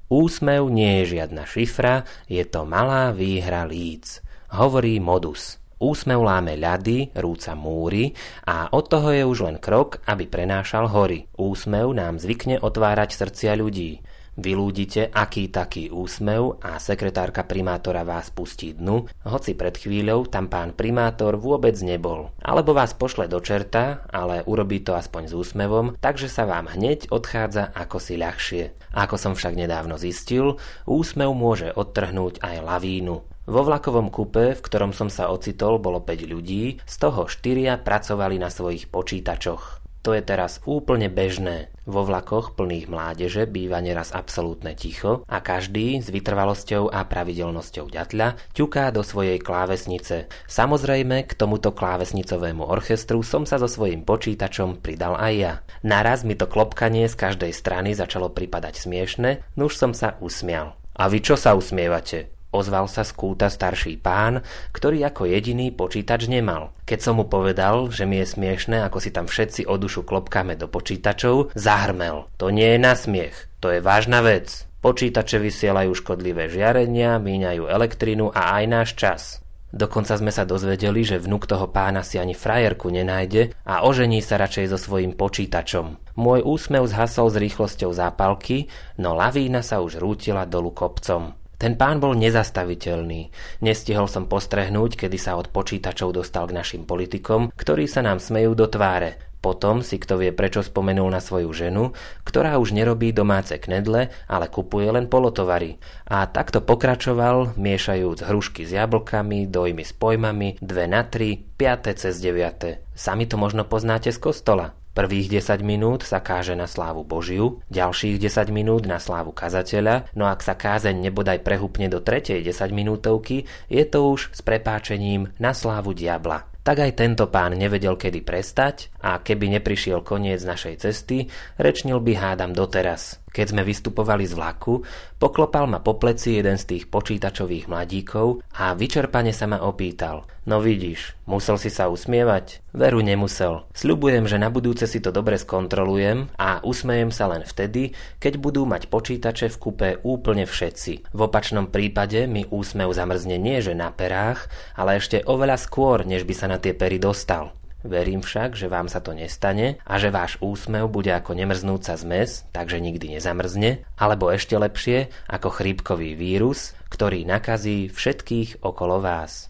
Úsmev nie je žiadna šifra, je to malá výhra líc, hovorí modus. Úsmev láme ľady, rúca múry a od toho je už len krok, aby prenášal hory. Úsmev nám zvykne otvárať srdcia ľudí. Vyľúdite aký taký úsmev a sekretárka primátora vás pustí dnu, hoci pred chvíľou tam pán primátor vôbec nebol. Alebo vás pošle do čerta, ale urobí to aspoň s úsmevom, takže sa vám hneď odchádza ako si ľahšie. Ako som však nedávno zistil, úsmev môže odtrhnúť aj lavínu. Vo vlakovom kupe, v ktorom som sa ocitol, bolo 5 ľudí, z toho 4 pracovali na svojich počítačoch. To je teraz úplne bežné. Vo vlakoch plných mládeže býva neraz absolútne ticho a každý s vytrvalosťou a pravidelnosťou ďatľa ťuká do svojej klávesnice. Samozrejme, k tomuto klávesnicovému orchestru som sa so svojím počítačom pridal aj ja. Naraz mi to klopkanie z každej strany začalo pripadať smiešne, nuž som sa usmial. A vy čo sa usmievate? Ozval sa z kúta starší pán, ktorý ako jediný počítač nemal. Keď som mu povedal, že mi je smiešné, ako si tam všetci o dušu klopkáme do počítačov, zahrmel. To nie je na smiech, to je vážna vec. Počítače vysielajú škodlivé žiarenia, míňajú elektrinu a aj náš čas. Dokonca sme sa dozvedeli, že vnuk toho pána si ani frajerku nenájde a ožení sa radšej so svojím počítačom. Môj úsmev zhasol s rýchlosťou zápalky, no lavína sa už rútila dolu kopcom. Ten pán bol nezastaviteľný. Nestihol som postrehnúť, kedy sa od počítačov dostal k našim politikom, ktorí sa nám smejú do tváre. Potom si kto vie prečo spomenul na svoju ženu, ktorá už nerobí domáce knedle, ale kupuje len polotovary. A takto pokračoval, miešajúc hrušky s jablkami, dojmy s pojmami, 2 na 3, 5 cez 9. Sami to možno poznáte z kostola. Prvých 10 minút sa káže na slávu Božiu, ďalších 10 minút na slávu kazateľa, no ak sa kázeň nebodaj prehúpne do 3. 10 minútovky, je to už s prepáčením na slávu diabla. Tak aj tento pán nevedel kedy prestať a keby neprišiel koniec našej cesty, rečnil by hádam doteraz. Keď sme vystupovali z vlaku, poklopal ma po pleci jeden z tých počítačových mladíkov a vyčerpane sa ma opýtal. No vidíš, musel si sa usmievať? Veru nemusel. Sľubujem, že na budúce si to dobre skontrolujem a usmejem sa len vtedy, keď budú mať počítače v kupe úplne všetci. V opačnom prípade mi úsmev zamrzne nie že na perách, ale ešte oveľa skôr, než by sa na tie pery dostal. Verím však, že vám sa to nestane a že váš úsmev bude ako nemrznúca zmes, takže nikdy nezamrzne, alebo ešte lepšie ako chrípkový vírus, ktorý nakazí všetkých okolo vás.